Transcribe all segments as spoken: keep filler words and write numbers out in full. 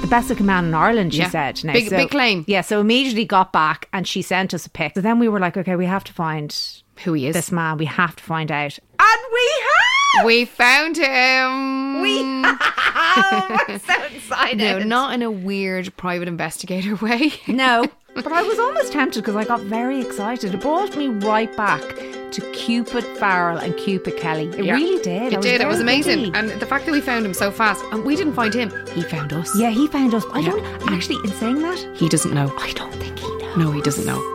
best looking man in Ireland, she Yeah. said. Now, Big- so- big claim. Yeah, so immediately got back and she sent us a pic. So then we were like, okay, we have to find Who he is. this man. We have to find out. And we have! We found him. We have! I'm so excited. No, not in a weird private investigator way. No, but I was almost tempted because I got very excited. It brought me right back to Cupid Farrell and Cupid Kelly. It Yeah. really did. I It did. It was very amazing. giddy. And the fact that we found him so fast, and we didn't find him, he found us. Yeah, he found us. I Yeah. don't actually, in saying that, He doesn't know. I don't think he knows. No, he doesn't know.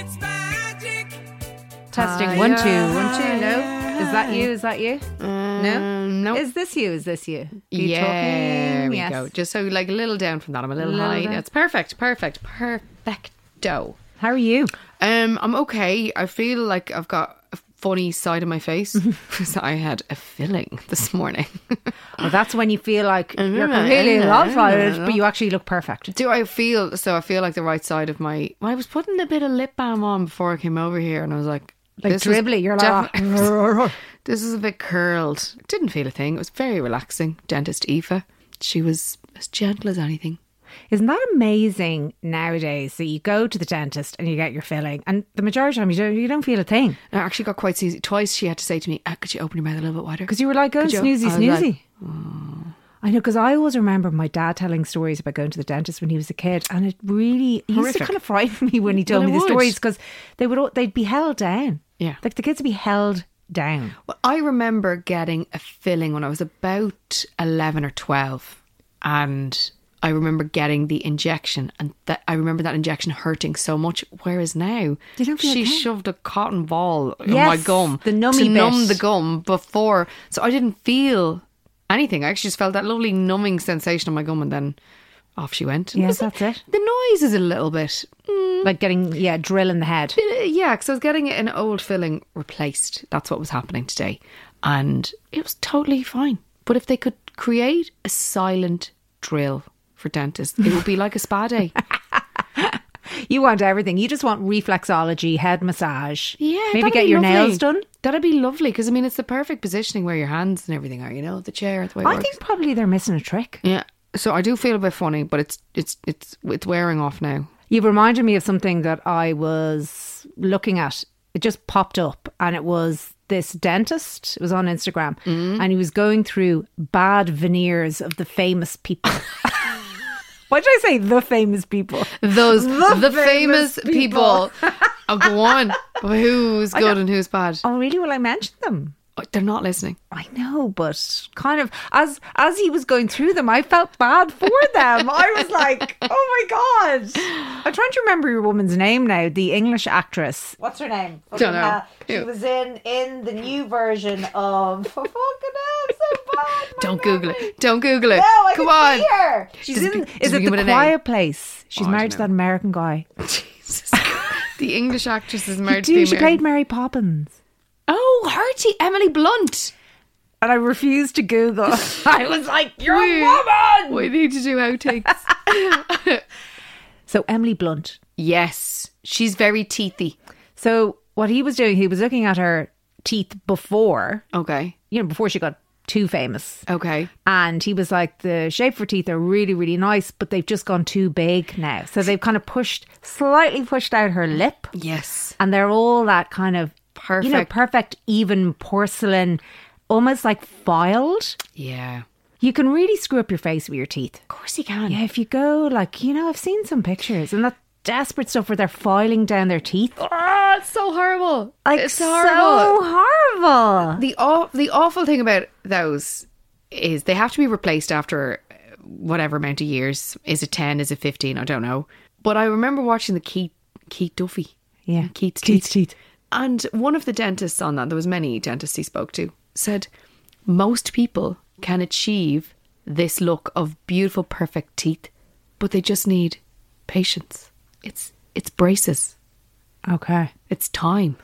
Testing Hi, one, two, hi, one, two. No, is that you? Is that you? no, Um, no. Is this you? Is this you? Are you Yeah, there talking? we Yes. go. Just so like a little down from that. I'm a little, Little high. down. It's perfect, perfect, perfecto. How are you? Um, I'm okay. I feel like I've got a funny side of my face because I had a filling this morning. Well, that's when you feel like you're know, completely I know, lopsided, I know. but you actually look perfect. Do I feel so? I feel like the right side of my. Well, I was putting a bit of lip balm on before I came over here, and I was like, Like this was dribbly, you're like, defi- this is a bit curled. Didn't feel a thing. It was very relaxing. Dentist Aoife, she was as gentle as anything. Isn't that amazing nowadays that you go to the dentist and you get your filling and the majority of the time you don't, you don't feel a thing I actually got quite seasick. Twice she had to say to me, ah, could you open your mouth a little bit wider? because you were like going Could you? snoozy I was like, snoozy. I know, because I always remember my dad telling stories about going to the dentist when he was a kid, and it really he used Horrific. to kind of frighten me when he told Well, me it the would. stories because they would all- they'd be held down. Yeah. Like the kids would be held down. Well, I remember getting a filling when I was about eleven or twelve, and I remember getting the injection, and that I remember that injection hurting so much. Whereas now, You don't feel she a thing. shoved a cotton ball in Yes, my gum the nummy to bit. numb the gum before, so I didn't feel anything. I actually just felt that lovely numbing sensation on my gum, and then off she went. And Yes, it was- that's it. The noise is a little bit. mm, Like getting yeah, drill in the head. uh, Yeah, because I was getting an old filling replaced. That's what was happening today. And it was totally fine. But if they could create a silent drill for dentists, it would be like a spa day. You want everything. You just want reflexology, head massage. Yeah, maybe that'd get be your lovely. nails done. That'd be lovely because, I mean, it's the perfect positioning where your hands and everything are, you know, the chair, the way it I works. think probably they're missing a trick. Yeah. So I do feel a bit funny, but it's it's it's it's wearing off now. You've reminded me of something that I was looking at. It just popped up and it was this dentist. It was on Instagram and he was going through bad veneers of the famous people. Why did I say the famous people? Those The the, famous famous, people. people. Oh, go on. Who's good and who's bad? Oh, really? Will I mention them? Oh, they're not listening. I know, but kind of as as he was going through them, I felt bad for them. I was like, "Oh my god!" I'm trying to remember your woman's name now. The English actress. What's her name? Don't know. hell. She Who? was in in the new version of. Oh, fucking hell, I'm so bad. my Don't Google memory. it. Don't Google it. No, I Come can on. see her. She's Does it in. be- does Is it it begin The with an A? Quiet Place? She's Oh, I married don't to that know. American guy. Jesus. The English actress is married to Dude, the she American. played Mary Poppins. Oh, Harty, Emily Blunt. And I refused to Google. I was like, "You're We- a woman." We need to do outtakes. So Emily Blunt. Yes, she's very teethy. So what he was doing, he was looking at her teeth before, Okay. you know, before she got too famous. Okay. And he was like, the shape of her teeth are really, really nice, but they've just gone too big now. So they've kind of pushed, slightly pushed out her lip. Yes. And they're all that kind of, Perfect. you know, perfect, even porcelain, almost like filed. Yeah. You can really screw up your face with your teeth. Of course you can. Yeah, if you go like, you know, I've seen some pictures and that desperate stuff where they're filing down their teeth. Oh, it's so horrible. Like, it's so horrible. horrible. The aw- the awful thing about those is they have to be replaced after whatever amount of years. Is it ten? Is it fifteen? I don't know. But I remember watching the Keith Keith Duffy. Yeah. Keith's, Keith's teeth. teeth. And one of the dentists on that, there was many dentists he spoke to, said most people can achieve this look of beautiful, perfect teeth, but they just need patience. It's it's braces. Okay. It's time.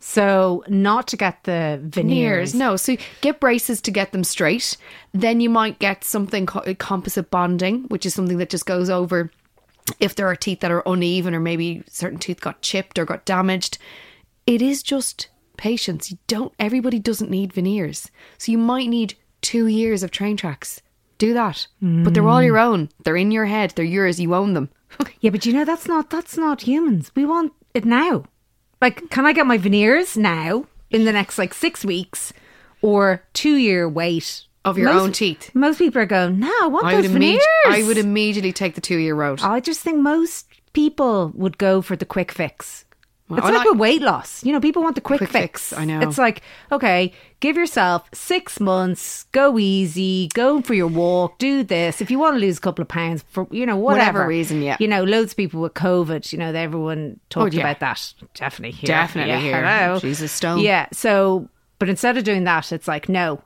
So not to get the veneers. No, so get braces to get them straight. Then you might get something called composite bonding, which is something that just goes over if there are teeth that are uneven or maybe certain teeth got chipped or got damaged. It is just patience. You don't. Everybody doesn't need veneers, so you might need two years of train tracks do that. Mm. But they're all your own. They're in your head. They're yours. You own them. Yeah, but you know, that's not that's not humans. We want it now. Like, can I get my veneers now in the next like six weeks or two year wait of your most, own teeth? Most people are going, no, I want I those would veneers. I would immediately take the two year road. I just think most people would go for the quick fix. Well, it's I like, like with weight loss. You know, people want the quick, quick fix. fix. I know. It's like, okay, give yourself six months, go easy, go for your walk, do this. If you want to lose a couple of pounds for, you know, whatever, whatever reason, yeah. You know, loads of people with COVID, you know, everyone talked oh, yeah. about that. Definitely here. Definitely yeah, here. Hello. Jesus, stone. Yeah. So, but instead of doing that, it's like, no,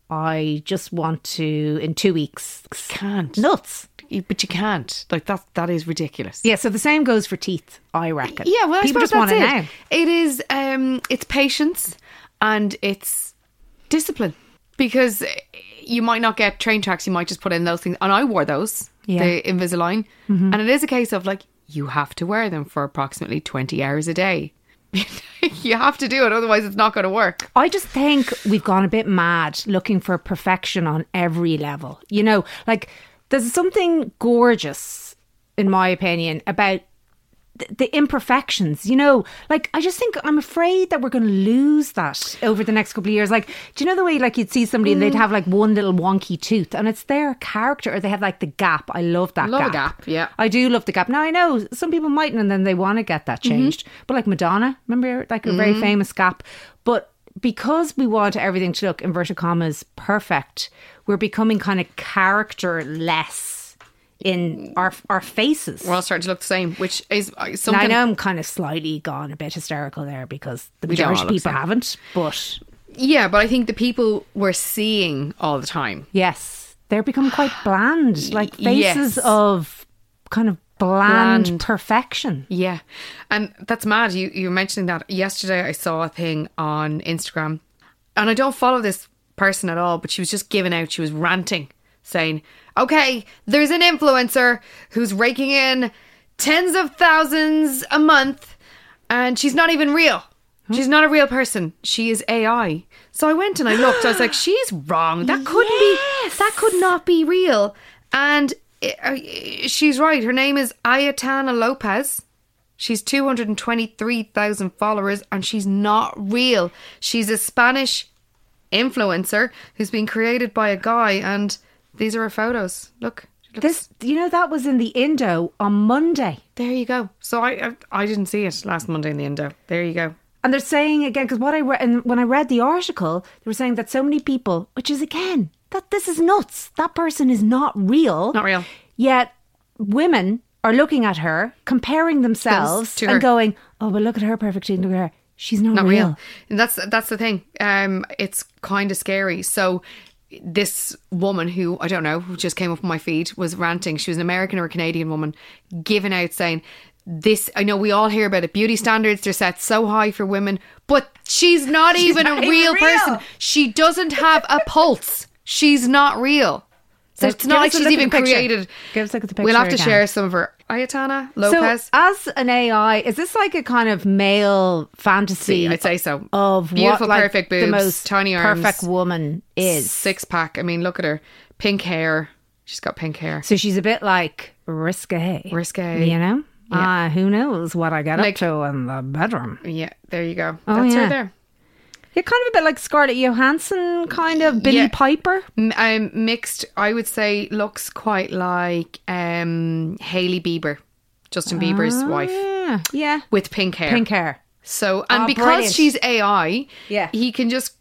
I just want to, in two weeks. Can't. Nuts. But you can't. Like, that that is ridiculous. Yeah, so the same goes for teeth, I reckon. Yeah, well, I people just suppose want that's it it. now. It is, um, it's patience and it's discipline. Because you might not get train tracks, you might just put in those things. And I wore those, yeah. the Invisalign. Mm-hmm. And it is a case of, like, you have to wear them for approximately twenty hours a day. You have to do it, otherwise it's not going to work. I just think we've gone a bit mad looking for perfection on every level. You know, like, there's something gorgeous, in my opinion, about th- the imperfections. You know, like, I just think I'm afraid that we're going to lose that over the next couple of years. Like, do you know the way, like, you'd see somebody mm. and they'd have like one little wonky tooth and it's their character, or they have like the gap. I love that love gap. a gap, yeah. I do love the gap. Now, I know some people mightn't and then they want to get that changed. Mm-hmm. But like Madonna, remember, like a mm-hmm. very famous gap. But because we want everything to look, inverted commas, perfect, we're becoming kind of characterless in our our faces. We're all starting to look the same, which is something... Now, I know I'm kind of slightly gone a bit hysterical there because the We don't all majority of look people the same. haven't, but... Yeah, but I think the people we're seeing all the time... Yes, they're becoming quite bland, like faces Yes. of kind of bland, Bland. perfection. Yeah, and that's mad. You you were mentioning that. Yesterday I saw a thing on Instagram, and I don't follow this person at all, but she was just giving out, she was ranting, saying, okay, there's an influencer who's raking in tens of thousands a month and she's not even real. She's not a real person. She is A I. So I went and I looked. I was like, she's wrong. That couldn't Yes. be, that could not be real. And it, uh, she's right. Her name is Ayatana Lopez. She's two hundred twenty-three thousand followers and she's not real. She's a Spanish influencer who's been created by a guy, and these are her photos. Look. Looks, This, you know, that was in the Indo on Monday. there you go. So I, I I didn't see it last Monday in the Indo. There you go. And they're saying again, because what I read, and when I read the article, they were saying that so many people, which is again, that this is nuts. That person is not real. Not real. Yet women are looking at her, comparing themselves to and her. going, oh, well, look at her perfect teeth, look at her. She's not, Not real. real. And that's that's the thing. Um, it's kind of scary. So this woman who, I don't know, who just came up on my feed was ranting. She was an American or a Canadian woman giving out saying, this, I know we all hear about it, beauty standards, they're set so high for women, but she's not She's even not a even real, real. person. She doesn't have a pulse. She's not real. So it's Give not us like a she's look at even the picture. created. Give us a look at the picture. We'll have to again. share some of her. Ayatana Lopez. So, as an A I, is this like a kind of male fantasy? I'd say so. Of Beautiful, what, like, perfect boobs, the most tiny arms, perfect woman is. Six pack. I mean, look at her. Pink hair. She's got pink hair. So she's a bit like risque. Risque. You know? Ah, Yeah. uh, who knows what I get Like- up to in the bedroom. Yeah, there you go. Oh, That's yeah. her there. You're kind of a bit like Scarlett Johansson, kind of Billy Yeah. Piper. M- Um, mixed, I would say, looks quite like um, Hailey Bieber, Justin Bieber's wife, Yeah. Yeah. with pink hair. Pink hair. So, and Oh, because brilliant. she's A I, Yeah. he can just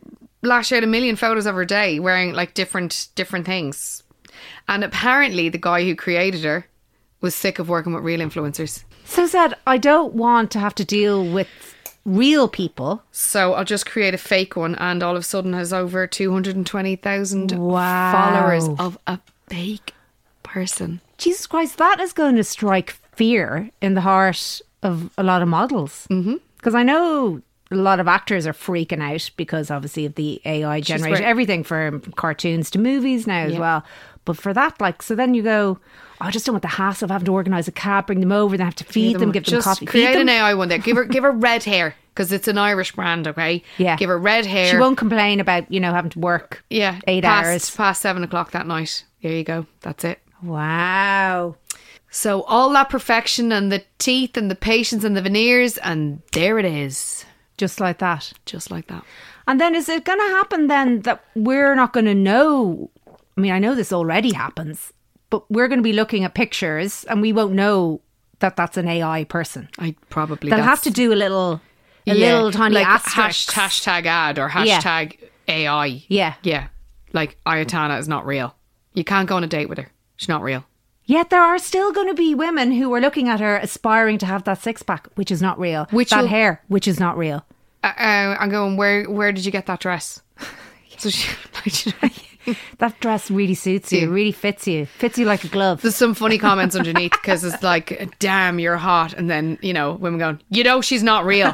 lash out a million photos of her day wearing like different different things. And apparently, the guy who created her was sick of working with real influencers. So sad. I don't want to have to deal with real people. So I'll just create a fake one, and all of a sudden has over two hundred twenty thousand Wow. followers of a fake person. Jesus Christ, that is going to strike fear in the heart of a lot of models. Because mm-hmm. I know a lot of actors are freaking out because obviously of the A I generation, right. everything from cartoons to movies now as Yeah. well. But for that, like, so then you go, oh, I just don't want the hassle of having to organise a cab, bring them over, then have to feed them, give them just coffee. create feed them. an A I one there. Give her, give her red hair. because it's an Irish brand, okay? Yeah. Give her red hair. She won't complain about, you know, having to work yeah, eight past, hours. Past seven o'clock that night. There you go. That's it. Wow. So all that perfection and the teeth and the patience and the veneers, and there it is. Just like that. Just like that. And then is it going to happen then that we're not going to know? I mean, I know this already happens, but we're going to be looking at pictures and we won't know that that's an A I person. I probably They'll that's, have to do a little, a yeah, little tiny like asterisk. hash, hashtag ad or Yeah. hashtag A I. Yeah. Yeah. Like Ayatana is not real. You can't go on a date with her. She's not real. Yet there are still going to be women who are looking at her aspiring to have that six pack, which is not real. Which that will- hair, which is not real. Uh, uh, I'm going, where Where did you get that dress? So she, That dress really suits you, Yeah. really fits you, fits you like a glove. there's some funny comments underneath because it's like, damn, you're hot. And then, you know, women going, you know, she's not real.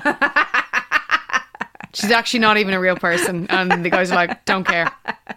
She's actually not even a real person. And the guys are like, don't care.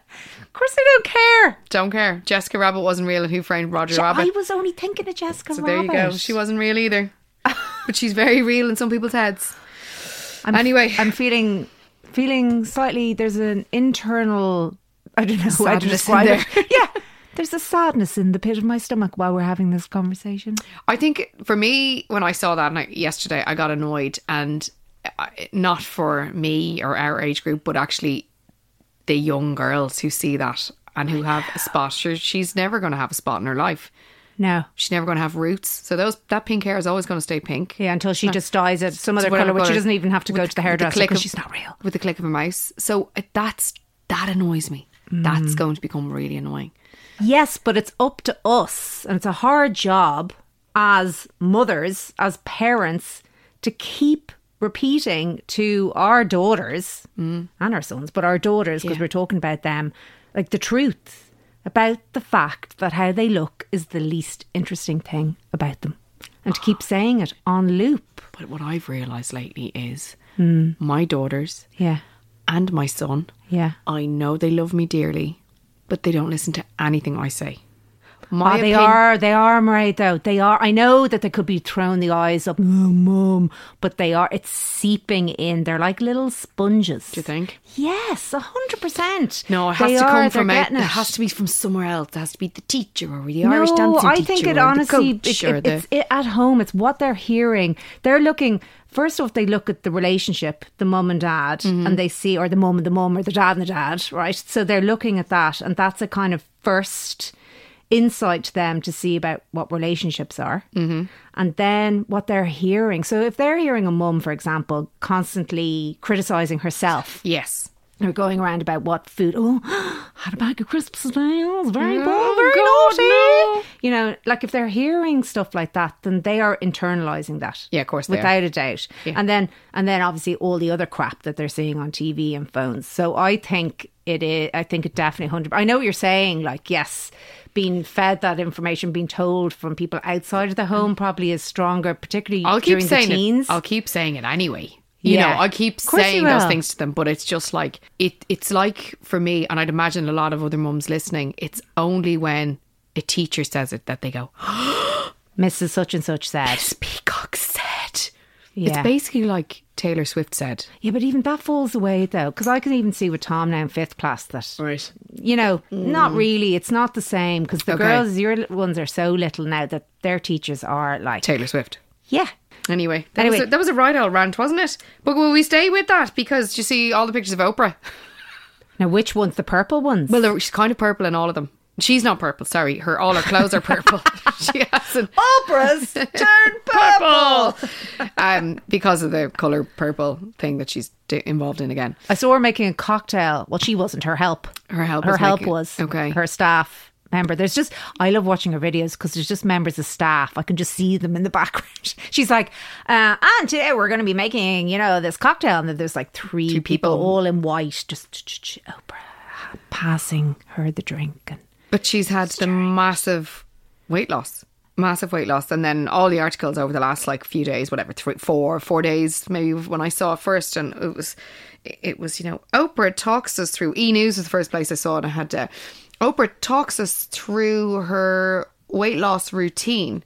Of course I don't care. Don't care. Jessica Rabbit wasn't real and Who Framed Roger Rabbit. I was only thinking of Jessica So Rabbit. there you go. She wasn't real either. But she's very real in some people's heads. I'm, Anyway. I'm feeling feeling slightly, there's an internal, I don't know how to Sadness describe in it. Yeah. There's a sadness in the pit of my stomach while we're having this conversation. I think for me, when I saw that night yesterday, I got annoyed, and I- not for me or our age group, but actually the young girls who see that and who have a spot. Sure, she's never going to have a spot in her life. No. She's never going to have roots. So those that pink hair is always going to stay pink. Yeah, until she just dyes it some other Whatever colour, which she colour. doesn't even have to go With- to the with the hairdresser click because of- she's not real. With the click of a mouse. So uh, that's that annoys me. That's going to become really annoying. Yes, but it's up to us, and it's a hard job as mothers, as parents, to keep repeating to our daughters and our sons, but our daughters, because Yeah. we're talking about them, like the truth about the fact that how they look is the least interesting thing about them. And to keep saying it on loop. But what I've realised lately is my daughters Yeah, and my son, yeah. I know they love me dearly, but they don't listen to anything I say. My Oh, they opin- are, they are, Mairead, though. They are. I know that they could be throwing the eyes up, oh, mum, but they are, it's seeping in. They're like little sponges. Do you think? Yes, a hundred percent. No, it has They to are, come they're from out, getting it it. has to be from somewhere else. It has to be the teacher or the No, Irish dancing I teacher think it or honestly, the coach it, or it, the... it's it, at home. It's what they're hearing. They're looking, first off, they look at the relationship, the mum and dad, Mm-hmm. and they see, or the mum and the mum, or the dad and the dad, right? So they're looking at that, and that's a kind of first insight to them to see about what relationships are. Mm-hmm. And then what they're hearing. So if they're hearing a mum, for example, constantly criticising herself, Yes. or going around about what food, oh, had a bag of crisps today, oh, it's very Oh, bold, very God, naughty. no. You know, like if they're hearing stuff like that, then they are internalising that. Yeah, of course they are. without a doubt. Yeah. And then and then obviously all the other crap that they're seeing on T V and phones. So I think it is, I think it definitely one hundred I know what you're saying, like, yes, being fed that information, being told from people outside of the home probably is stronger, particularly I'll keep during saying the teens. it. I'll keep saying it anyway. You Yeah. know, I keep Of course saying you those will. things to them, but it's just like it. It's like for me, and I'd imagine a lot of other mums listening. It's only when a teacher says it that they go, Missus Such and Such said. "Miss Peacock said." Yeah. It's basically like Taylor Swift said. Yeah, but even that falls away though, because I can even see with Tom now in fifth class that, Right. you know, not really. It's not the same because the Okay. girls, your little ones, are so little now that their teachers are like, Taylor Swift. yeah, Anyway, that, Anyway. Was a, that was a right old rant, wasn't it? But will we stay with that? Because you see all the pictures of Oprah. Now, which ones? The purple ones? Well, they're- she's kind of purple in all of them. She's not purple, sorry. Her all her clothes are purple. She hasn't. Oprah's turned purple. um, because of the colour purple thing that she's d- involved in again. I saw her making a cocktail. Well, she wasn't. Her help. Her help Her was help making- was. okay. Her staff member. There's just, I love watching her videos because there's just members of staff. I can just see them in the background. She's like, uh, and today we're going to be making, you know, this cocktail. And then there's like three Two people, people. all in white, just Oprah passing her the drink. And But she's had the massive weight loss. Massive weight loss. And then all the articles over the last like few days, whatever, three, four, four days, maybe when I saw it first. And it was, it was, you know, Oprah talks us through, E! News was the first place I saw it. I had to, Oprah talks us through her weight loss routine.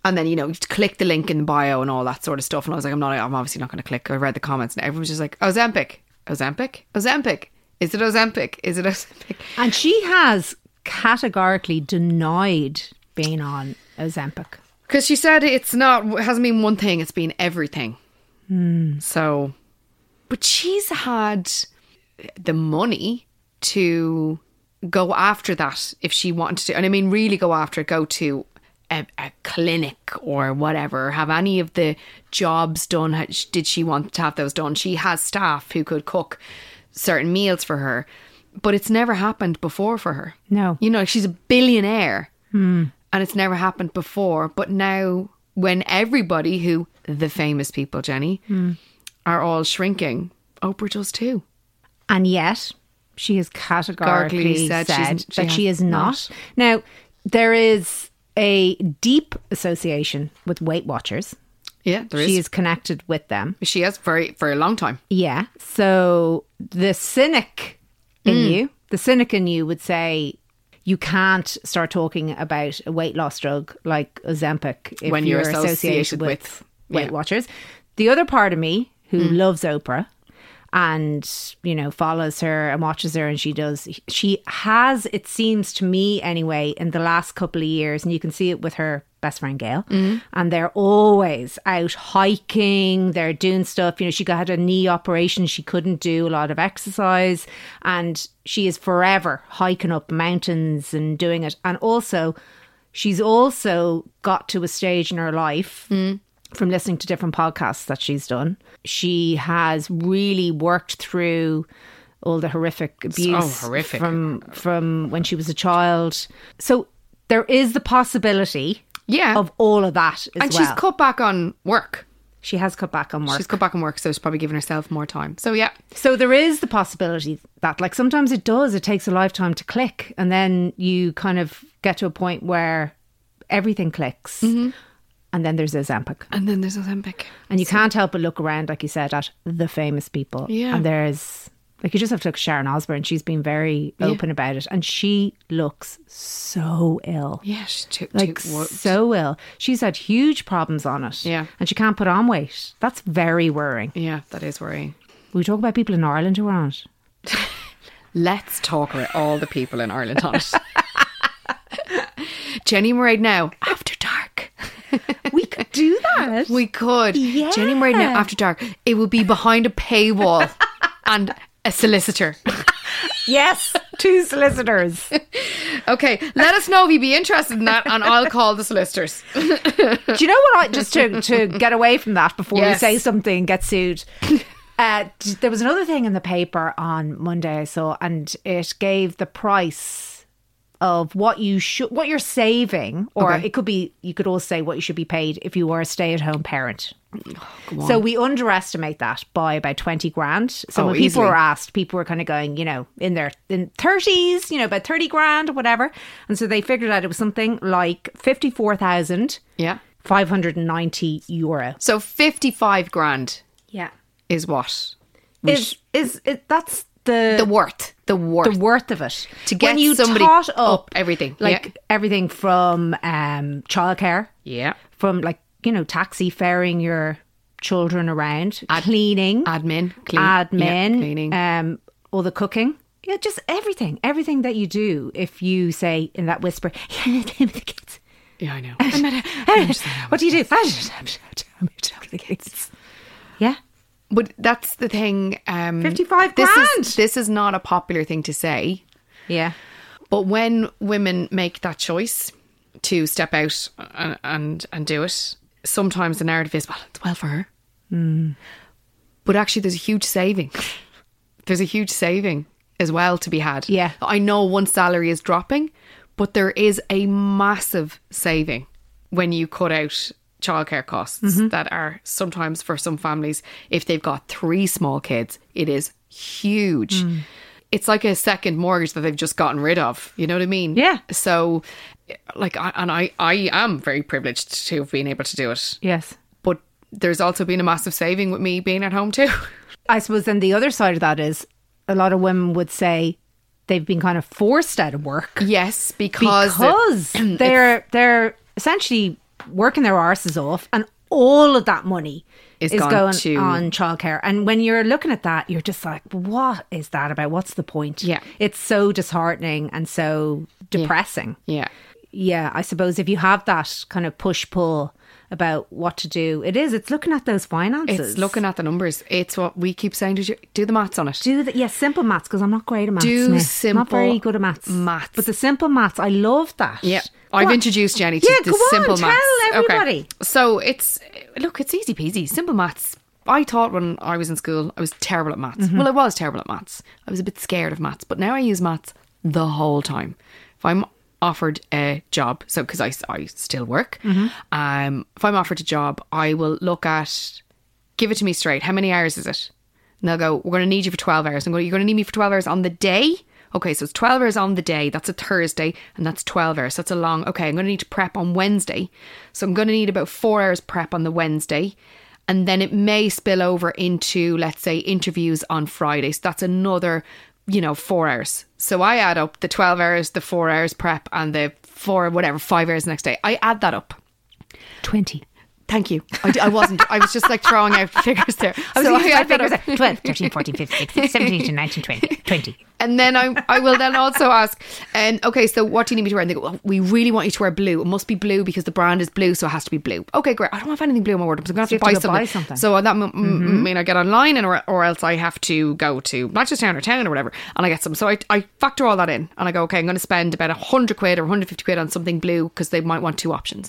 And then, you know, you click the link in the bio and all that sort of stuff. And I was like, I'm not, I'm obviously not going to click. I read the comments and everyone was just like, Ozempic, Ozempic, Ozempic. Is it Ozempic? Is it Ozempic? And she has categorically denied being on Ozempic. Because she said it's not, it hasn't been one thing, it's been everything. Mm. So, but she's had the money to go after that if she wanted to. And I mean, really go after it, go to a, a clinic or whatever, have any of the jobs done. How- Did she want to have those done? She has staff who could cook certain meals for her, but it's never happened before for her. No. You know, she's a billionaire. Mm. And it's never happened before. But now, when everybody who, the famous people, Jenny, mm. are all shrinking, Oprah does too. And yet, she has categorically said, said she that she is not. not. Now, there is a deep association with Weight Watchers. Yeah, there is. She is connected with them. She has for, for a long time. Yeah. So the cynic in mm. you, the cynic in you would say, you can't start talking about a weight loss drug like Ozempic if when you're, you're associated, associated with, with Weight yeah. Watchers. The other part of me who mm. loves Oprah and, you know, follows her and watches her and she does, she has, it seems to me anyway, in the last couple of years, and you can see it with her best friend Gail, mm. and they're always out hiking, they're doing stuff. You know, she got had a knee operation, she couldn't do a lot of exercise, and she is forever hiking up mountains and doing it. And also, she's also got to a stage in her life mm. from listening to different podcasts that she's done. She has really worked through all the horrific abuse oh, horrific. from from when she was a child. So there is the possibility yeah. of all of that as and well. she's cut back on work. She has cut back on work. She's cut back on work, so she's probably giving herself more time. So yeah. So there is the possibility that, like, sometimes it does, it takes a lifetime to click, and then you kind of get to a point where everything clicks. Mm-hmm. And then there's Ozempic. And then there's Ozempic. And you so. can't help but look around, like you said, at the famous people. Yeah. And there's, like, you just have to look at Sharon Osbourne. She's been very yeah. open about it. And she looks so ill. Yeah, she's too, like, too so ill. She's had huge problems on it. Yeah. And she can't put on weight. That's very worrying. Yeah, that is worrying. We talk about people in Ireland who are on it. Let's talk about all the people in Ireland on it. Jenny Mairead now, After Dark. We could do that. We could. Yeah. Jenny Mairead now, After Dark. It would be behind a paywall and a solicitor. Yes, two solicitors. Okay, let us know if you'd be interested in that, and I'll call the solicitors. Do you know what? I just to to get away from that before yes. we say something and get sued. Uh, there was another thing in the paper on Monday I saw, and it gave the price of what you should, what you're saving, or okay. it could be, you could also say what you should be paid if you were a stay-at-home parent. Oh, so we underestimate that by about twenty grand. So oh, when people easily. were asked, people were kind of going, you know, in their in thirties, you know, about thirty grand or whatever. And so they figured out it was something like fifty-four thousand yeah. five hundred ninety euro. So fifty-five grand Yeah. is what? Is, sh- is, is, that's the... The worth. The worth. The worth of it. To get when you somebody tot up, up everything. Like yeah. everything from um, childcare. Yeah. From, like, you know, taxi faring your children around. Ad- cleaning. Admin. Clean. Admin. Yeah, cleaning. Um, all the cooking. Yeah, just everything. Everything that you do. If you say in that whisper, yeah, the kids. Yeah, I know. I'm at a, I'm just, what do you do? I'm the kids. Yeah. But that's the thing. Um, fifty-five this grand. Is, this is not a popular thing to say. Yeah. But when women make that choice to step out and and, and do it, sometimes the narrative is, well, it's well for her. Mm. But actually, there's a huge saving. There's a huge saving as well to be had. Yeah. I know one salary is dropping, but there is a massive saving when you cut out childcare costs mm-hmm. that are sometimes for some families, if they've got three small kids, it is huge. Mm. It's like a second mortgage that they've just gotten rid of. You know what I mean? Yeah. So, like, I, and I, I am very privileged to have been able to do it. Yes. But there's also been a massive saving with me being at home too. I suppose then the other side of that is a lot of women would say they've been kind of forced out of work. Yes, because because it, they're they're essentially working their arses off, and all of that money Is is gone going to- on childcare. And when you're looking at that, you're just like, what is that about? What's the point? Yeah. It's so disheartening and so depressing. Yeah. Yeah, I suppose if you have that kind of push-pull about what to do, it is, it's looking at those finances. It's looking at the numbers. It's what we keep saying to you. Do the maths on it. Do the, yeah, simple maths, because I'm not great at maths. Do now. simple Not very good at maths. maths. But the simple maths, I love that. Yeah. I've What? introduced Jenny to Yeah, the go on, simple tell maths. everybody. Okay. So it's, look, it's easy peasy. Simple maths. I thought when I was in school, I was terrible at maths. Mm-hmm. Well, I was terrible at maths. I was a bit scared of maths, but now I use maths the whole time. If I'm offered a job, so because I, I still work, Mm-hmm. um, if I'm offered a job, I will look at, give it to me straight. How many hours is it? And they'll go, we're going to need you for twelve hours. I'm going, you're going to need me for twelve hours on the day? Okay, so it's twelve hours on the day. That's a Thursday, and that's twelve hours. So that's a long, okay, I'm going to need to prep on Wednesday. So I'm going to need about four hours prep on the Wednesday. And then it may spill over into, let's say, interviews on Friday. So that's another, you know, four hours. So I add up the twelve hours, the four hours prep, and the four, whatever, five hours the next day. I add that up. twenty. Thank you. I, d- I wasn't. I was just like throwing out figures there. I was So using I my add that fingers. up. twelve, thirteen, fourteen, fifteen, sixteen, seventeen, eighteen, nineteen, twenty. twenty. And then I I will then also ask, and okay, so what do you need me to wear? And they go, well, we really want you to wear blue. It must be blue because the brand is blue, so it has to be blue. Okay, great. I don't have anything blue in my wardrobe, so I'm going to So have to, you buy, have to go something. buy something. So that m- m- mean I get online, and or, or else I have to go to Manchester or town or whatever, and I get some. So I, I factor all that in, and I go, okay, I'm going to spend about one hundred quid or one hundred fifty quid on something blue because they might want two options.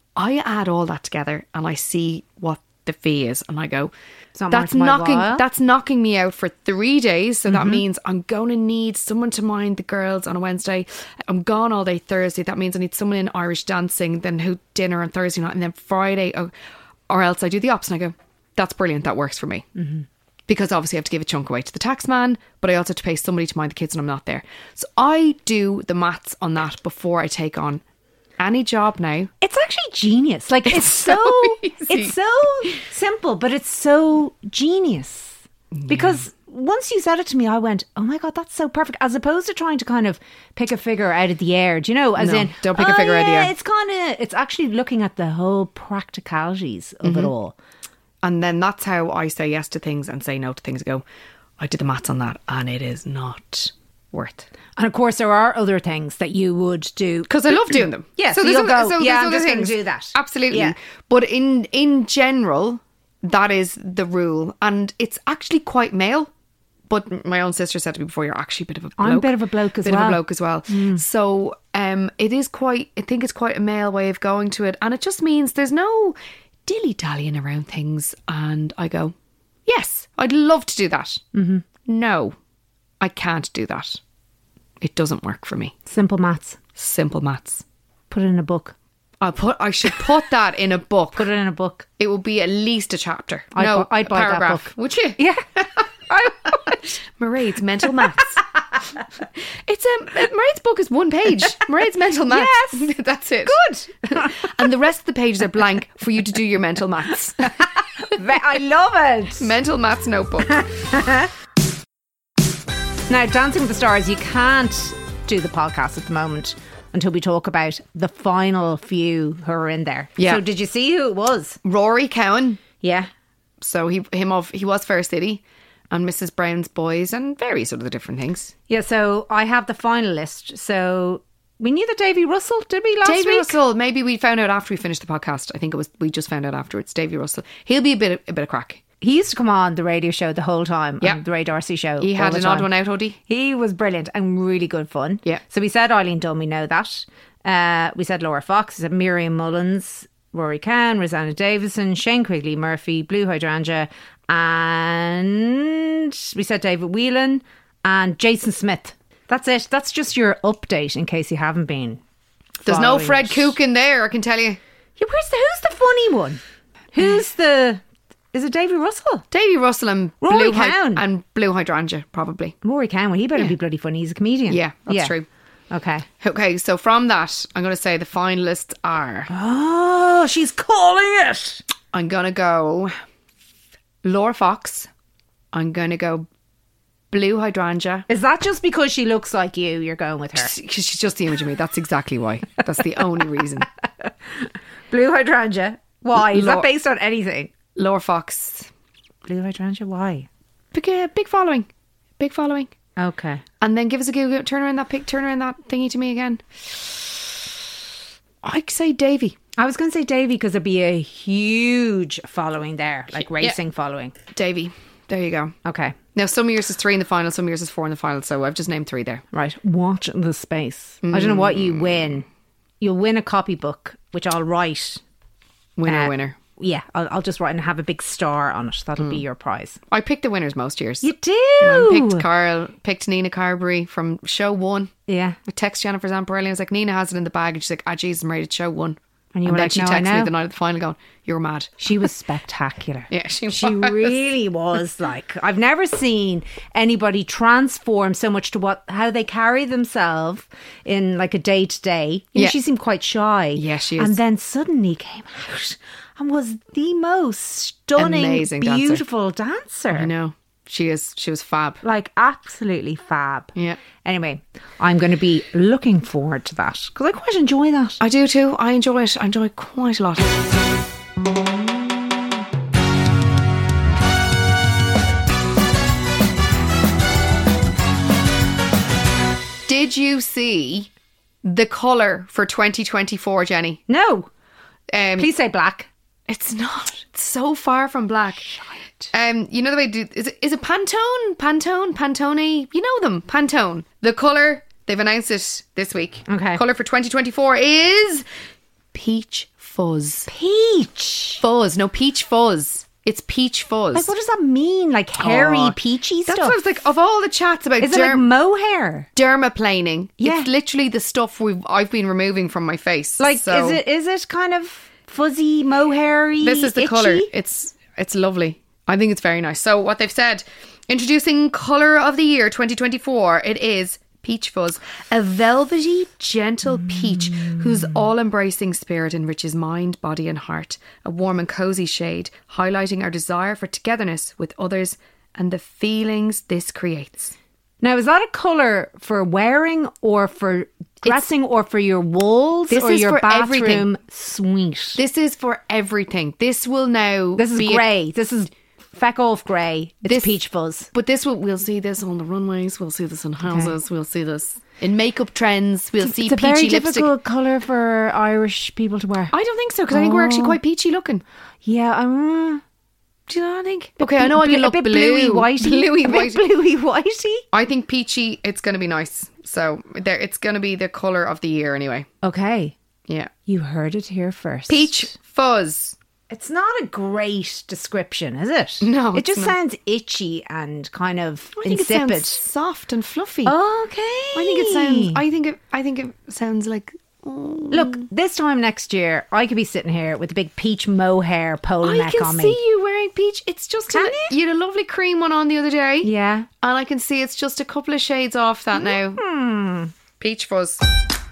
I add all that together and I see what the fee is, and I go, not that's worth my knocking while. that's knocking me out for three days. So that means I'm going to need someone to mind the girls on a Wednesday. I'm gone all day Thursday. That means I need someone in Irish dancing, then who dinner on Thursday night, and then Friday, oh, or else I do the opposite. And I go, that's brilliant. That works for me. Mm-hmm. Because obviously I have to give a chunk away to the tax man, but I also have to pay somebody to mind the kids when I'm not there. So I do the maths on that before I take on any job now. It's actually genius. Like, it's, It's so, so easy. it's so simple, but it's so genius. Because once you said it to me, I went, oh my God, that's so perfect. As opposed to trying to kind of pick a figure out of the air, do you know? As No, in, don't pick a oh, figure out of the yeah, air. It's kind of, it's actually looking at the whole practicalities of Mm-hmm. it all. And then that's how I say yes to things and say no to things. I go, I did the maths on that and it is not worth. And of course, there are other things that you would do. Because I love doing them. Yeah, so there's you'll other- go, there's yeah, I'm other just gonna things. do that. Absolutely. Yeah. But in in general, that is the rule. And it's actually quite male. But my own sister said to me before, you're actually a bit of a bloke. I'm a bit of a bloke as bit well. of a bloke as well. So um, it is quite, I think it's quite a male way of going to it. And it just means there's no dilly-dallying around things. And I go, yes, I'd love to do that. Mm-hmm. No, I can't do that. It doesn't work for me. Simple maths. Simple maths. Put it in a book. I'll put. I should put that in a book. Put it in a book. It will be at least a chapter. I'd no, bu- I'd a buy that paragraph. book. Would you? Yeah. Mairead's Mental Maths. It's a Mairead's book is one page. Mairead's Mental Maths. Yes. That's it. Good. And the rest of the pages are blank for you to do your mental maths. I love it. Mental Maths notebook. Now, Dancing with the Stars, you can't do the podcast at the moment until we talk about the final few who are in there. Yeah. So did you see who it was? Rory Cowan. Yeah. So he him of he was Fair City and Missus Brown's Boys and various other different things. Yeah, so I have the final list. So we knew that Davy Russell, did we, last Davy week? Russell, maybe we found out after we finished the podcast. I think it was we just found out afterwards. Davy Russell, he'll be a bit of, a bit of crack. He used to come on the radio show the whole time. Yeah. On the Ray Darcy show. He all had the an odd time. one out, Odie. He was brilliant and really good fun. Yeah. So we said Eileen Dunn, we know that. Uh, we said Laura Fox, we said Miriam Mullins, Rory Cowan, Rosanna Davison, Shane Quigley Murphy, Blue Hydrangea, and we said David Whelan and Jason Smith. That's it. That's just your update in case you haven't been. There's no following Fred it. Cook in there, I can tell you. Yeah, where's the, who's the funny one? Who's the... Is it Davy Russell? Davy Russell and Rory Blue Hy- Cowan. and Blue Hydrangea, probably. Rory Cowan. Well, he better Yeah. be bloody funny. He's a comedian. Yeah, that's true. Okay. Okay, so from that, I'm going to say the finalists are. Oh, she's calling it. I'm going to go Laura Fox. I'm going to go Blue Hydrangea. Is that just because she looks like you? You're going with her. She's just the image of me. That's exactly why. That's the only reason. Blue hydrangea. Why? Is Lo- that based on anything? Lower Fox. Blue hydrangea. Why? Big, uh, big following. Big following. Okay. And then give us a Google. Turn around that pic. Turn around that thingy to me again. I'd say Davy. I was going to say Davy because there'd be a huge following there, like Yeah. racing following. Davy. There you go. Okay. Now, some years is three in the final, some years is four in the final. So I've just named three there. Right. Watch the space. I don't know what you win. You'll win a copybook, which I'll write. Winner, Uh, winner. Yeah, I'll, I'll just write and have a big star on it. That'll be your prize. I pick the winners most years. You do? I picked Carl, picked Nina Carberry from show one. Yeah. I text Jennifer Zamparelli. I was like, Nina has it in the bag. And she's like, ah, Jesus, I'm ready to show one. And you and were then like, she no, I texted me know. the night of the final going, you're mad. She was spectacular. Yeah, she She was. really was. Like, I've never seen anybody transform so much to what how they carry themselves in like a day to day. You know, Yeah. she seemed quite shy. Yeah, she is. And then suddenly came out and was the most stunning, Amazing dancer. beautiful dancer. I know. She is. She was fab. Like, absolutely fab. Yeah. Anyway, I'm going to be looking forward to that because I quite enjoy that. I do too. I enjoy it. I enjoy it quite a lot. Did you see the colour for twenty twenty-four, Jenny? No, Um, please say black. It's not. It's so far from black. Um, you know the way do is it is it Pantone? Pantone? Pantone? You know them. Pantone. The colour, they've announced it this week. Okay. Colour for twenty twenty-four is peach fuzz. Peach. Fuzz. No, peach fuzz. It's peach fuzz. Like, what does that mean? Like hairy, Oh, peachy That's stuff? what it's like. Of all the chats about Is it like derm- mohair? dermaplaning, Yeah. it's literally the stuff we've I've been removing from my face. Like, So is it is it kind of fuzzy, mohairy? This is the itchy? colour. It's it's lovely. I think it's very nice. So what they've said, introducing colour of the year twenty twenty-four, it is peach fuzz, a velvety, gentle peach whose all-embracing spirit enriches mind, body and heart. A warm and cosy shade, highlighting our desire for togetherness with others and the feelings this creates. Now, is that a colour for wearing or for dressing or for your walls This or is your for bathroom suite? This is for everything. This will now This is be a- grey. This is feck off grey. It's This- peach fuzz. But this will we'll see this on the runways, we'll see this in houses, we'll see this in makeup trends, we'll see It's a peachy very lipstick. difficult colour for Irish people to wear. I don't think so, because I think we're actually Oh. quite peachy looking. Yeah, um, Do you know what I think? Okay, I know I bl- can look a bit blue, bluey whitey, bluey a bit whitey. bluey whitey. I think peachy. It's going to be nice. So there, it's going to be the color of the year anyway. Okay, Yeah, you heard it here first. peach fuzz. It's not a great description, is it? No, it it's just not. sounds itchy and kind of I think insipid. it sounds soft and fluffy. Okay, I think it sounds. I think it. I think it sounds like. Look, this time next year, I could be sitting here with a big peach mohair polo I neck can on see me. you wearing peach. It's just Can a, you? you had a lovely cream one on the other day. Yeah. And I can see it's just a couple of shades off that now. Hmm. Peach fuzz.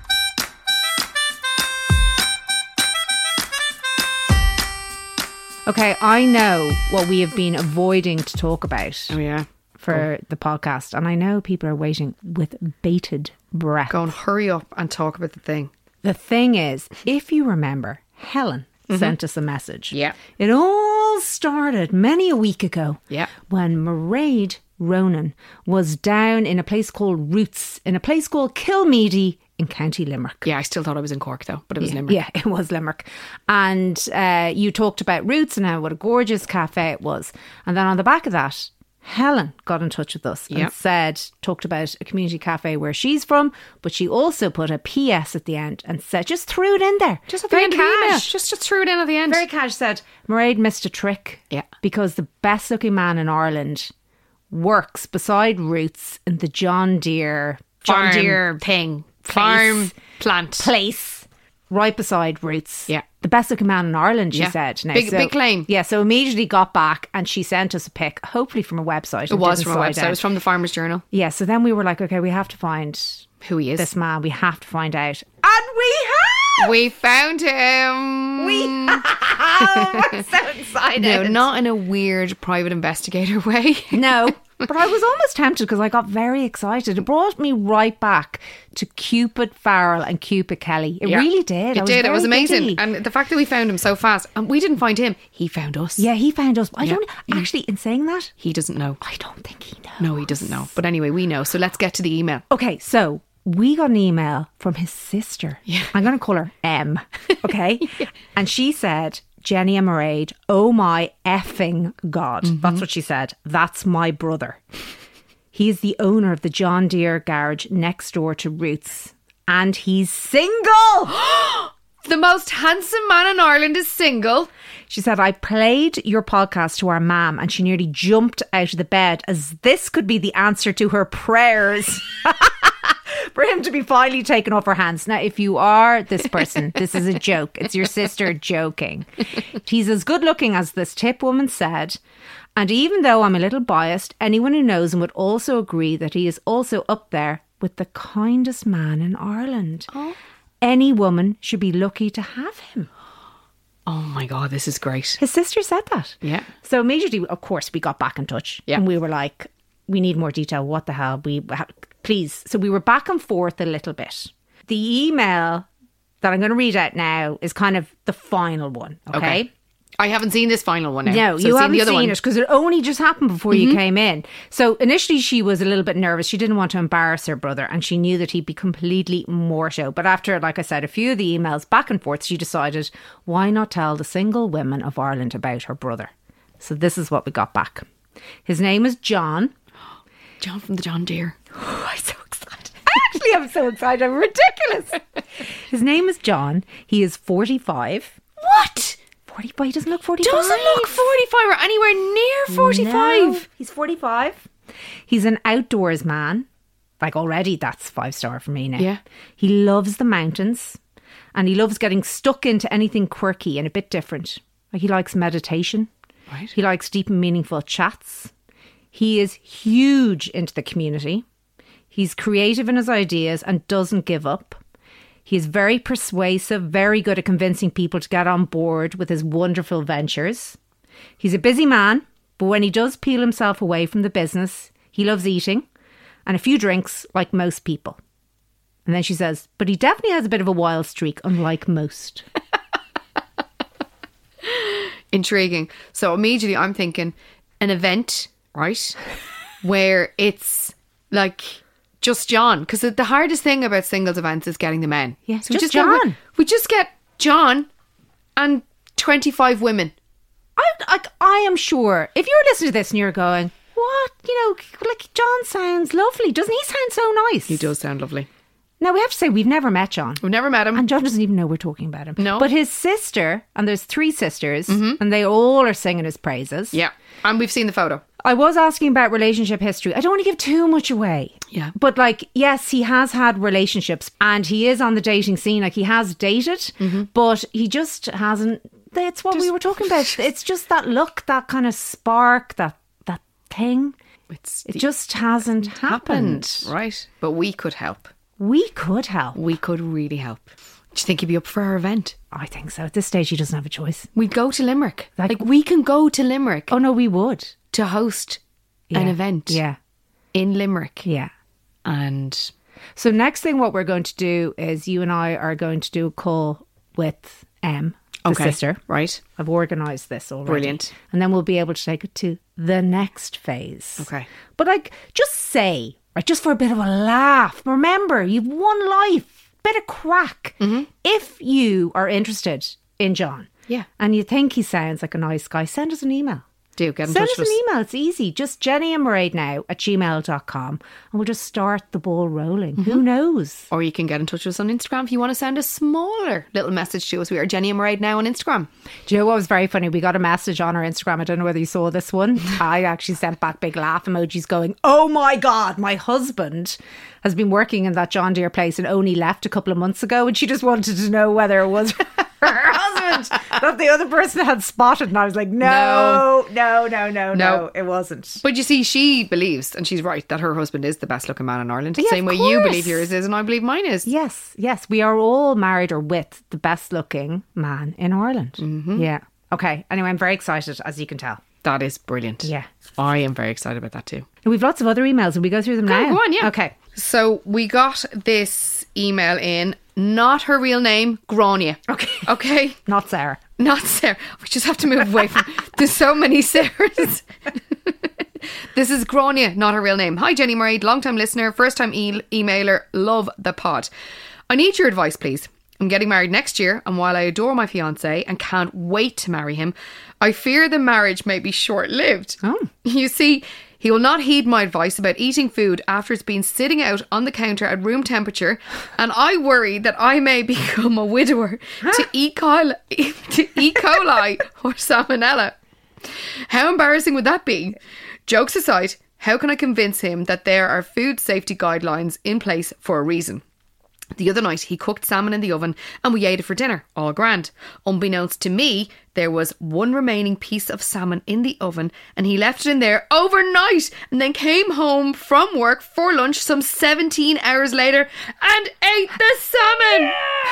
Okay, I know what we have been avoiding to talk about Oh yeah. for the podcast, and I know people are waiting with bated breath. Go and hurry up and talk about the thing. The thing is, if you remember, Helen sent us a message. Yeah. It all started many a week ago. Yeah. When Mairead Ronan was down in a place called Roots, in a place called Kilmeady in County Limerick. Yeah, I still thought I was in Cork though, but it was Yeah, Limerick. yeah, it was Limerick. And uh, you talked about Roots and how what a gorgeous cafe it was. And then on the back of that, Helen got in touch with us and Yep. said, talked about a community cafe where she's from, but she also put a P S at the end and said, just threw it in there. Just at the Very end of the email. cash. Just, just threw it in at the end. Very cash. Said, Mairead missed a trick. Yeah. Because the best looking man in Ireland works beside Roots in the John Deere, John Farm Deere thing. place. Farm plant. place right beside Roots. Yeah. The best looking man in Ireland, she Yeah. said. Now, Big- big claim. Yeah, so immediately got back and she sent us a pic, hopefully from a website. It was from a website. It was from the Farmer's Journal. Yeah, so then we were like, okay, we have to find Who he is. this man. We have to find out. And we have! We found him. We have! We're so excited. No, not in a weird private investigator way. No, But I was almost tempted because I got very excited. It brought me right back to Cupid Farrell and Cupid Kelly. It Yeah. really did. It I was did. It very was amazing. giddy. And the fact that we found him so fast, and we didn't find him, he found us. Yeah, he found us. I Yeah. don't actually, in saying that, He doesn't know. I don't think he knows. No, he doesn't know. But anyway, we know. So let's get to the email. Okay, so we got an email from his sister. Yeah. I'm going to call her M. Okay. yeah. And she said, Jenny and Mairead, oh my effing God. Mm-hmm. That's what she said. That's my brother. He is the owner of the John Deere garage next door to Ruth's. And he's single. The most handsome man in Ireland is single. She said, I played your podcast to our mam and she nearly jumped out of the bed as this could be the answer to her prayers. For him to be finally taken off her hands. Now, if you are this person, this is a joke. It's your sister joking. He's as good looking as this tip woman said. And even though I'm a little biased, anyone who knows him would also agree that he is also up there with the kindest man in Ireland. Oh. Any woman should be lucky to have him. Oh my God, this is great. His sister said that. Yeah. So immediately, of course, we got back in touch. Yeah. And we were like, we need more detail. What the hell? We ha- Please. So we were back and forth a little bit. The email that I'm going to read out now is kind of the final one. Okay. Okay. I haven't seen this final one now. No, So you I've haven't the other seen one. it because it only just happened before mm-hmm. you came in. So initially she was a little bit nervous. She didn't want to embarrass her brother and she knew that he'd be completely morto. But after, like I said, a few of the emails back and forth, she decided, why not tell the single women of Ireland about her brother? So this is what we got back. His name is John. John from the John Deere. Oh, I'm so excited. Actually, I'm so excited. I'm ridiculous. His name is John. He is forty-five. What? forty-five? He doesn't look forty-five. Doesn't look forty-five or anywhere near forty-five. No, he's forty-five. He's an outdoors man. Like already that's five star for me now. Yeah. He loves the mountains and he loves getting stuck into anything quirky and a bit different. Like he likes meditation. Right. He likes deep and meaningful chats. He is huge into the community. He's creative in his ideas and doesn't give up. He is very persuasive, very good at convincing people to get on board with his wonderful ventures. He's a busy man, but when he does peel himself away from the business, he loves eating and a few drinks like most people. And then she says, but he definitely has a bit of a wild streak, unlike most. Intriguing. So immediately I'm thinking an event, right, where it's like just John, because the hardest thing about singles events is getting the men. Yeah, so we just just John. Get, we just get John and twenty-five women. I, I, I am sure if you're listening to this and you're going, what, you know, like John sounds lovely. Doesn't he sound so nice? He does sound lovely. Now, we have to say we've never met John. We've never met him. And John doesn't even know we're talking about him. No. But his sister, and there's three sisters, mm-hmm. and they all are singing his praises. Yeah. And we've seen the photo. I was asking about relationship history. I don't want to give too much away. Yeah. But like, yes, he has had relationships and he is on the dating scene. Like he has dated, mm-hmm. but he just hasn't. That's what just, we were talking about. It's just that look, that kind of spark, that, that thing. It's it just hasn't happened. happened. Right. But we could help. We could help. We could really help. Do you think he'd be up for our event? I think so. At this stage, he doesn't have a choice. We'd go to Limerick. Like, like we can go to Limerick. Oh, no, we would. To host yeah. an event. Yeah. In Limerick. Yeah. And so next thing what we're going to do is you and I are going to do a call with Em, the okay. sister. Right. I've organised this already. Brilliant. And then we'll be able to take it to the next phase. Okay. But like, just say, right, just for a bit of a laugh. Remember, you've one life. Bit of crack. Mm-hmm. If you are interested in John. Yeah. And you think he sounds like a nice guy, send us an email. Do get in Send touch us with an us. email. It's easy. Just Jenny and Mairead now at gmail dot com and we'll just start the ball rolling. Mm-hmm. Who knows? Or you can get in touch with us on Instagram if you want to send a smaller little message to us. We are Jenny and Mairead now on Instagram. Do you know what was very funny? We got a message on our Instagram. I don't know whether you saw this one. I actually sent back big laugh emojis going, oh my God, my husband has been working in that John Deere place and only left a couple of months ago. And she just wanted to know whether it was her husband that the other person had spotted. And I was like, no, no, no, no, no, no, it wasn't. But you see, she believes, and she's right, that her husband is the best looking man in Ireland. The yeah, same way you believe yours is and I believe mine is. Yes, yes. We are all married or with the best looking man in Ireland. Mm-hmm. Yeah. Okay. Anyway, I'm very excited, as you can tell. That is brilliant. Yeah. I am very excited about that too. We've lots of other emails. Will we go through them Go, now? go on, yeah. Okay. So we got this email in. Not her real name, Grania. Okay. Okay. Not Sarah. Not Sarah. We just have to move away from. There's so many Sarahs. This is Grania, not her real name. Hi, Jenny Murray, long time listener, first time e- emailer. Love the pod. I need your advice, please. I'm getting married next year, and while I adore my fiance and can't wait to marry him, I fear the marriage may be short-lived. Oh. You see, he will not heed my advice about eating food after it's been sitting out on the counter at room temperature, and I worry that I may become a widower to E. coli, to E. coli or salmonella. How embarrassing would that be? Jokes aside, how can I convince him that there are food safety guidelines in place for a reason? The other night, he cooked salmon in the oven and we ate it for dinner. All grand. Unbeknownst to me, there was one remaining piece of salmon in the oven and he left it in there overnight and then came home from work for lunch some seventeen hours later and ate the salmon.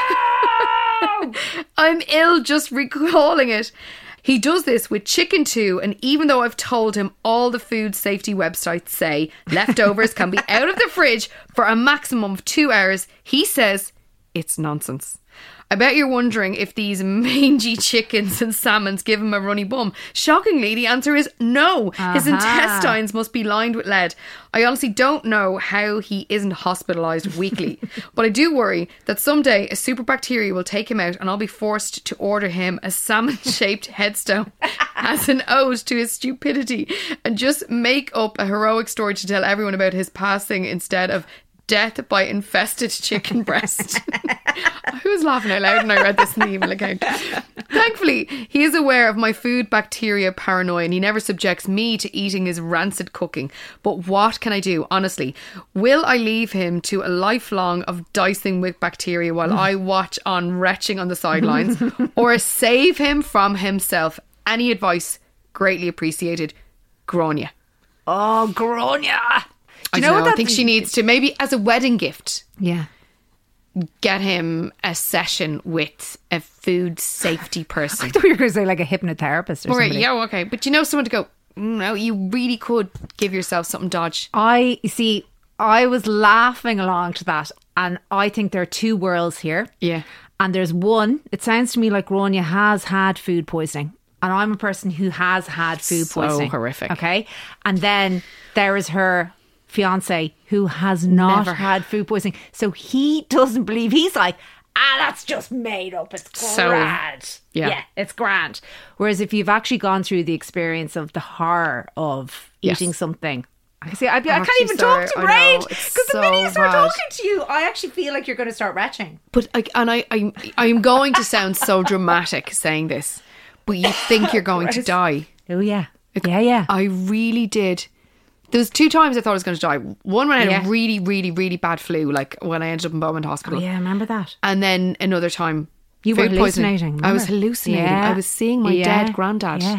No! I'm ill just recalling it. He does this with chicken too, and even though I've told him all the food safety websites say leftovers can be out of the fridge for a maximum of two hours, he says it's nonsense. I bet you're wondering if these mangy chickens and salmons give him a runny bum. Shockingly, the answer is no. Uh-huh. His intestines must be lined with lead. I honestly don't know how he isn't hospitalised weekly. But I do worry that someday a super bacteria will take him out and I'll be forced to order him a salmon-shaped headstone as an ode to his stupidity and just make up a heroic story to tell everyone about his passing instead of death by infested chicken breast. I was laughing out loud when I read this in the email account. Thankfully, he is aware of my food bacteria paranoia and he never subjects me to eating his rancid cooking. But what can I do? Honestly, will I leave him to a lifelong of dicing with bacteria while I watch on retching on the sidelines, or save him from himself? Any advice? Greatly appreciated. Grania. Oh, Grania. I know, know I think she needs to, maybe as a wedding gift, yeah, get him a session with a food safety person. I thought you were going to say like a hypnotherapist or All right, somebody. yeah, okay. But you know, someone to go, no, you really could give yourself something dodge. I, you see, I was laughing along to that and I think there are two worlds here. Yeah. And there's one, it sounds to me like Grania has had food poisoning. And I'm a person who has had food so poisoning. So horrific. Okay. And then there is her fiance who has not Never. had food poisoning, so he doesn't believe. He's like, ah, that's just made up, it's grand. So, yeah. yeah it's grand. Whereas if you've actually gone through the experience of the horror of yes. eating something, I see I, I can't actually, even sorry, talk to I Braid know, because it's the minute you so start bad. talking to you I actually feel like you're going to start retching. But I, and I, I I'm going to sound so dramatic saying this, but you think you're going to die. Oh yeah. Yeah, yeah. I really did. There was two times I thought I was going to die. One when I had Yeah. a really, really, really bad flu, like when I ended up in Beaumont Hospital. Oh, yeah, I remember that. And then another time, You were food poisoning. hallucinating. I was remember? hallucinating. Yeah. I was seeing my Yeah. dead granddad. Yeah.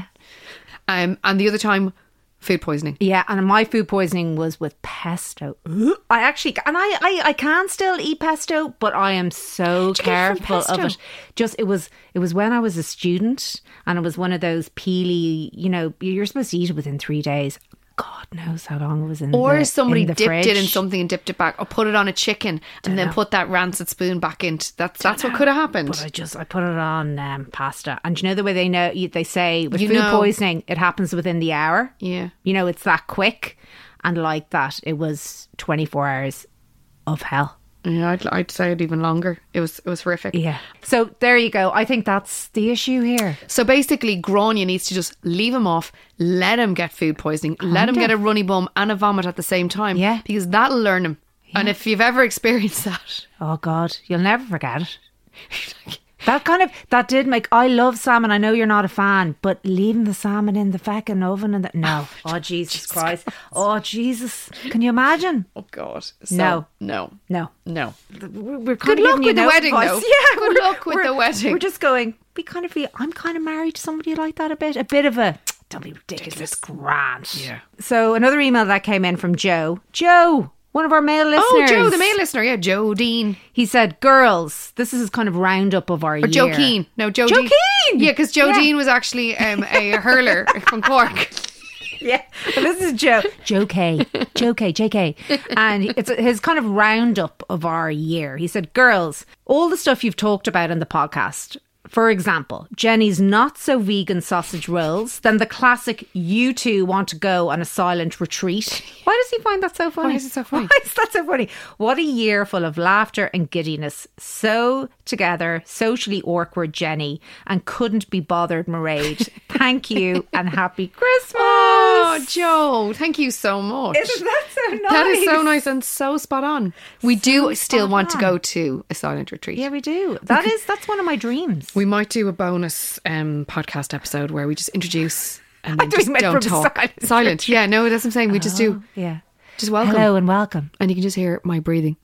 Um, and the other time, food poisoning. Yeah, and my food poisoning was with pesto. I actually, and I, I, I can still eat pesto, but I am so Where'd you get it from careful of pesto? it. Just it was, it was when I was a student, and it was one of those peely. You know, you're supposed to eat it within three days. God knows how long it was in. Or the, somebody in the dipped fridge. it in something and dipped it back, or put it on a chicken and then know. put that rancid spoon back into. That's that's what could have happened. But I just I put it on um, pasta, and you know the way they know they say with You food know. poisoning it happens within the hour. Yeah. You know, it's that quick. And like that, it was twenty-four hours of hell. Yeah, I'd, I'd say it even longer. It was it was horrific. Yeah. So there you go. I think that's the issue here. So basically, Grania needs to just leave him off, let him get food poisoning, let him of. get a runny bum and a vomit at the same time. Yeah. Because that'll learn him. And if you've ever experienced that, Oh God, you'll never forget it. That kind of, that did make, I love salmon. I know you're not a fan, but leaving the salmon in the fucking oven and that, no. Oh, Jesus Christ. Oh, Jesus. Can you imagine? oh God, so, No. no, no. no. We're Good kind of luck giving you with the no wedding, advice. though. Yeah, Good we're- luck with we're- the wedding. We're just going, we kind of feel, I'm kind of married to somebody like that a bit. A bit of a, don't be ridiculous, it's grand. Yeah. So another email that came in from Joe. Joe, One of our male listeners. Oh, Joe, the male listener. Yeah, Joe Dean. He said, girls, this is his kind of roundup of our Or year. Joe Keane. No, Joe, Joe Dean. Keane! Yeah, because Joe Yeah. Dean was actually um, a hurler from Cork. Yeah, but this is Joe. Joe K. Joe K. J K. And it's his kind of roundup of our year. He said, girls, all the stuff you've talked about in the podcast. For example, Jenny's not so vegan sausage rolls, then the classic you two want to go on a silent retreat. Why does he find that so funny? Why is it so funny? Why is that so funny? What a year full of laughter and giddiness. So together, socially awkward Jenny, and couldn't be bothered Mairead. Thank you and happy Christmas. Oh, Joe, thank you so much. Isn't that so nice? That is so nice and so spot on. We do still spot want to on. go to a silent retreat. Yeah, we do. That is, that's one of my dreams. We might do a bonus um, podcast episode where we just introduce and I then thought just you meant don't from talk. silent Silent. Yeah, no, that's what I'm saying. We just do. Yeah. Just welcome. Hello and welcome. And you can just hear my breathing.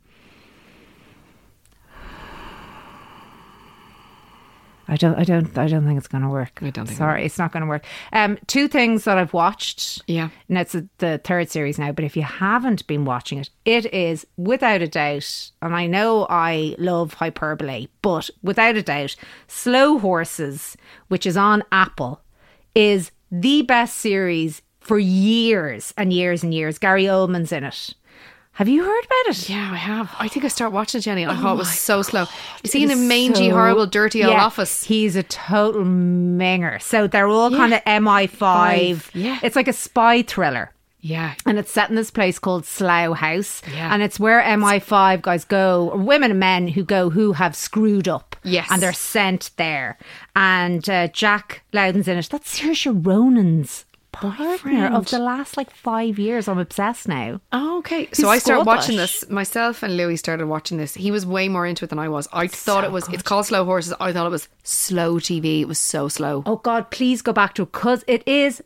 I don't, I don't, I don't think it's going to work. I don't think Sorry, it's not going to work. Um, two things that I've watched. Yeah. And it's a, the third series now. But if you haven't been watching it, it is without a doubt. And I know I love hyperbole, but without a doubt, Slow Horses, which is on Apple, is the best series for years and years and years. Gary Oldman's in it. Have you heard about it? Yeah, I have. I think I started watching it, Jenny, and I thought it was so slow. You see, in a It is mangy, so- horrible, dirty old Yeah, office. He's a total minger. So they're all kind of M I five. Five, yeah. It's like a spy thriller. Yeah. And it's set in this place called Slough House. Yeah. And it's where M I five guys go, or women and men who go, who have screwed up. Yes. And they're sent there. And uh, Jack Loudon's in it. That's Saoirse Ronan's partner Boyfriend. of the last like five years. I'm obsessed now. Oh, okay. He's So I started watching Scottish. this. Myself and Louis started watching this. He was way more into it than I was. I thought So it was, good. it's called Slow Horses. I thought it was slow T V. It was so slow. Oh God, please go back to it because it is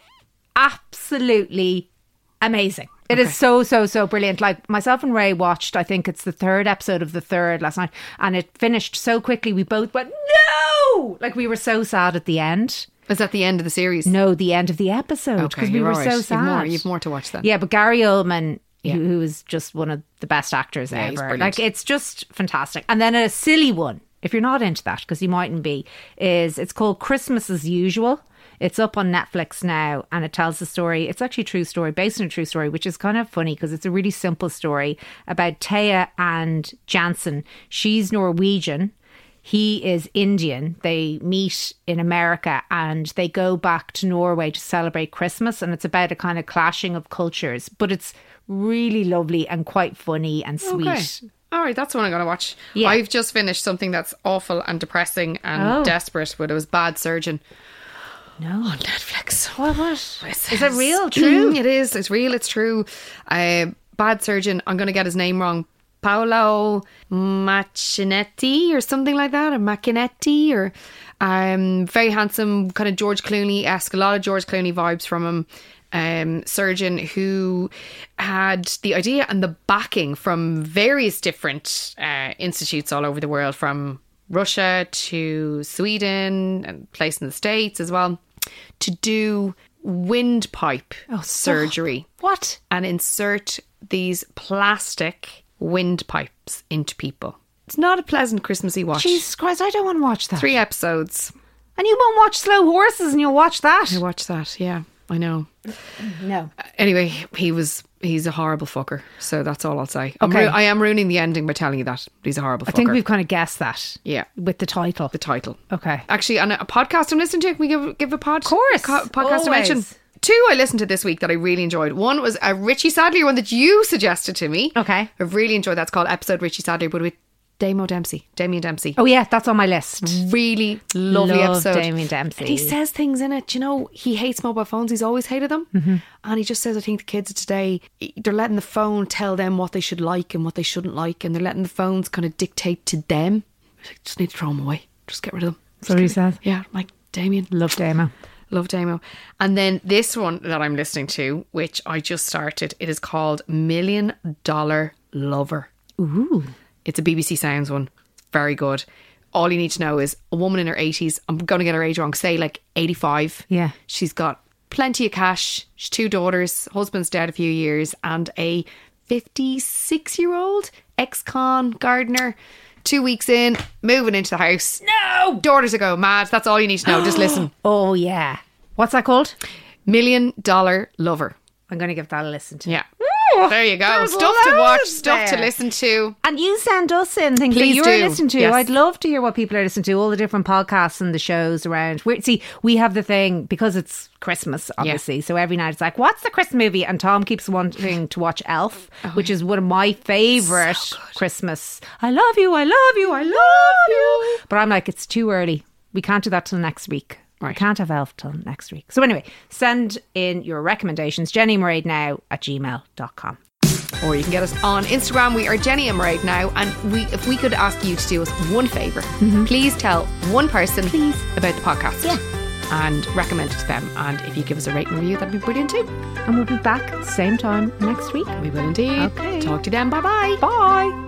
absolutely amazing. It is so, so, so brilliant. Like myself and Ray watched, I think it's the third episode of the third last night, and it finished so quickly. We both went, no! Like we were so sad at the end. Is that the end of the series? No, the end of the episode Okay, because we you're were all right. so You've sad. more, you've more to watch then. Yeah, but Gary Oldman, Yeah. who, who is just one of the best actors Yeah, he's ever. brilliant. Like it's just fantastic. And then a silly one, if you're not into that, because you mightn't be, is it's called Christmas as Usual. It's up on Netflix now, and it tells the story. It's actually a true story, based on a true story, which is kind of funny because it's a really simple story about Taya and Jansen. She's Norwegian. He is Indian. They meet in America and they go back to Norway to celebrate Christmas. And it's about a kind of clashing of cultures, but it's really lovely and quite funny and sweet. Okay. All right, that's one I'm going to watch. Yeah. I've just finished something that's awful and depressing and Oh. desperate, but it was Bad Surgeon No. on Netflix. What? What? It Is it says- real? True? It is. It's real. It's true. Uh, Bad Surgeon. I'm going to get his name wrong. Paolo Macchinetti or something like that, or Macchinetti, or um, very handsome, kind of George Clooney-esque. A lot of George Clooney vibes from him. Um, surgeon who had the idea and the backing from various different uh, institutes all over the world, from Russia to Sweden and place in the States as well, to do windpipe surgery What? and insert these plastic windpipes into people. It's not a pleasant Christmassy watch. Jesus Christ, I don't want to watch that. Three episodes. And you won't watch Slow Horses and you'll watch that. I watched that, yeah. I know. No. Anyway, he was he's a horrible fucker. So that's all I'll say. I'm Okay. ru- I am ruining the ending by telling you that. He's a horrible fucker. I think we've kind of guessed that. Yeah. With the title. The title. Okay. Actually, on a, a podcast I'm listening to, can we give, give a pod? Of course, podcast to mention? always. Two I listened to this week that I really enjoyed. One was a Richie Sadlier one that you suggested to me. Okay. I've really enjoyed that. It's called Episode Richie Sadlier, but with Damo Dempsey. Damien Dempsey. Oh, yeah, that's on my list. Really lovely Love episode. Damien Dempsey. And he says things in it, you know, he hates mobile phones. He's always hated them. Mm-hmm. And he just says, I think the kids of today, they're letting the phone tell them what they should like and what they shouldn't like. And they're letting the phones kind of dictate to them. Like, just need to throw them away. Just get rid of them. That's what he says. Yeah, like Damien. Love Damo. Love Damo. And then this one that I'm listening to, which I just started, it is called Million Dollar Lover. Ooh. It's a B B C Sounds one. Very good. All you need to know is a woman in her eighties, I'm going to get her age wrong, say like eighty-five. Yeah. She's got plenty of cash. She's two daughters. Husband's dead a few years. And a fifty-six year old ex-con gardener. Two weeks in, moving into the house. No! Daughters are going mad. That's all you need to know. Just listen. Oh, yeah. What's that called? Million Dollar Lover. I'm going to give that a listen to. Yeah. Ooh, There you go. there's Stuff to watch, loads stuff to there. listen to. And you send us in things Please that you're do. listening to. Yes. I'd love to hear what people are listening to, all the different podcasts and the shows around. We're, see, we have the thing, because it's Christmas, obviously, so every night it's like, what's the Christmas movie? And Tom keeps wanting to watch Elf, Oh, which is one of my favourite Christmas. I love you, I love you, I love you. But I'm like, it's too early. We can't do that till next week. We Right. can't have Elf till next week. So anyway, send in your recommendations, jenny murray now at gmail dot com. Or you can get us on Instagram. We are Jenny and Mairead now. And we, if we could ask you to do us one favour, please tell one person Please. about the podcast. Yeah. And recommend it to them. And if you give us a rate and review, that'd be brilliant too. And we'll be back same time next week. We will indeed. Okay. Talk to you then. Bye bye. Bye.